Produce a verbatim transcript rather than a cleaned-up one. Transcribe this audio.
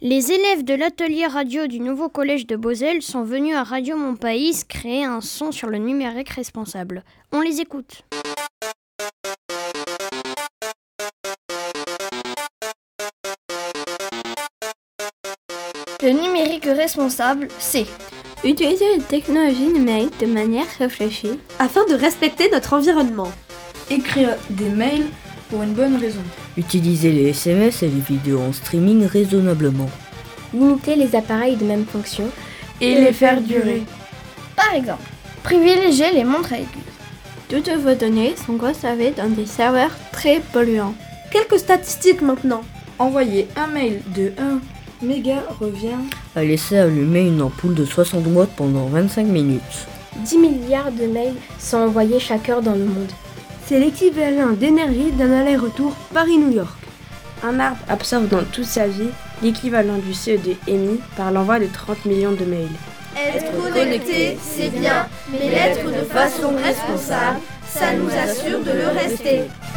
Les élèves de l'atelier radio du nouveau collège de Beauzelle sont venus à Radio Mon Pays créer un son sur le numérique responsable. On les écoute. Le numérique responsable, c'est utiliser les technologies numériques de manière réfléchie afin de respecter notre environnement. Écrire des mails pour une bonne raison. Utiliser les S M S et les vidéos en streaming raisonnablement. Limiter les appareils de même fonction et les faire durer. Par exemple, privilégier les montres à aiguilles. Toutes vos données sont conservées dans des serveurs très polluants. Quelques statistiques maintenant. Envoyer un mail de un méga revient à laisser allumer une ampoule de soixante watts pendant vingt-cinq minutes. dix milliards de mails sont envoyés chaque heure dans le monde. C'est l'équivalent d'énergie d'un aller-retour Paris-New York. Un arbre absorbe dans toute sa vie l'équivalent du C O deux émis par l'envoi de trente millions de mails. Être connecté, c'est bien, mais l'être de façon responsable, ça nous assure de le rester.